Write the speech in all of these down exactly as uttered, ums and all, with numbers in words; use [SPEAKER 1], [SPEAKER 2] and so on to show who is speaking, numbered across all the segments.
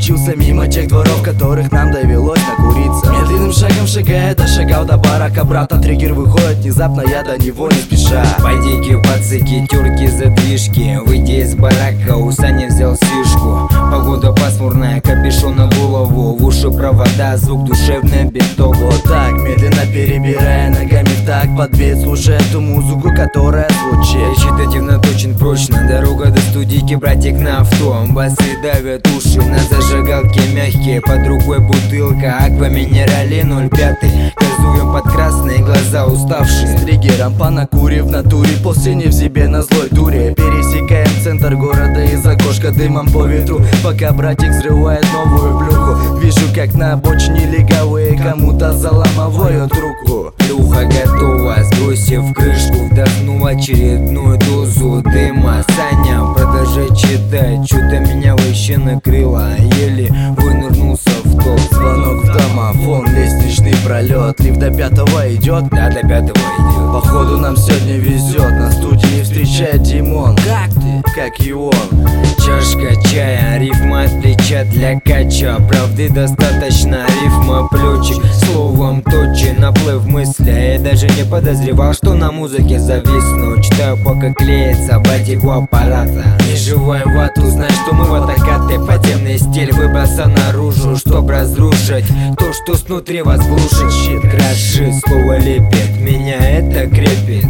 [SPEAKER 1] учился мимо тех дворов, в которых нам довелось накуриться. Медленным шагом шагая, дошагал до барака брата. Триггер выходит внезапно, я до него не спеша.
[SPEAKER 2] Бодейки, пацаки, тюрки, задвижки. Выйдя из барака, у Сани взял свишку. Погода пасмурная, капюшон на голову. В уши провода, звук душевный биток.
[SPEAKER 1] Вот так, медленно перебирая ногами в такт под бит, слушая ту музыку, которая звучит.
[SPEAKER 2] Речитативно точен прочно, дорога до студийки, братик на авто. Басы давят уши, на зажигалке мягкие. Под рукой бутылка, аква минерали ноль пять. Газуем под красные глаза уставшие.
[SPEAKER 1] С триггером по накуре в натуре, после не в себе на злой дуре. Пересекаем центр города, из окошка дымом по ветру, пока братик взрывает новую плюху. Вижу, как на обочине легавые кому-то заламывают руку.
[SPEAKER 2] Плюха готова, сбросив крышку, вдохнул очередную дозу дыма. Саня, продолжай читать, что-то меня вообще накрыло. Еле вынырнулся в топ.
[SPEAKER 1] Звонок в домофон, лестничный пролет. Лифт до пятого идет?
[SPEAKER 2] Да, до пятого идет.
[SPEAKER 1] Походу нам сегодня везет, на студии встречает Димон. Как ты? Как и он.
[SPEAKER 2] Чашка чая, рифма от плеча для кача. Правды достаточно, рифма плечик. Словом точен, наплыв мысли. Я даже не подозревал, что на музыке зависну. Читаю, пока клеится батик у аппарата. Не жевай вату, знай, что мы ватакаты. Подземный стиль выбрался наружу, чтоб разрушить то, что снутри вас глушит. Крошит, слово лепит, меня это крепит.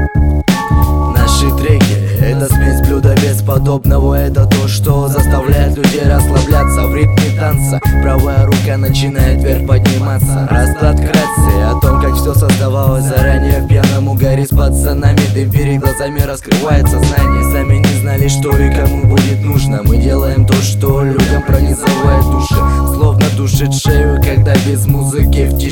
[SPEAKER 1] Наши треки — это смесь блюда без подобного. Это то, что заставляет людей расслабляться в ритме танца. Правая рука начинает вверх подниматься. Расклад вкратце о том, как все создавалось заранее. В пьяном угаре с пацанами дым перед глазами раскрывает сознание. Сами не знали, что и кому будет нужно. Мы делаем то, что людям пронизывает души, словно душит шею, когда без музыки в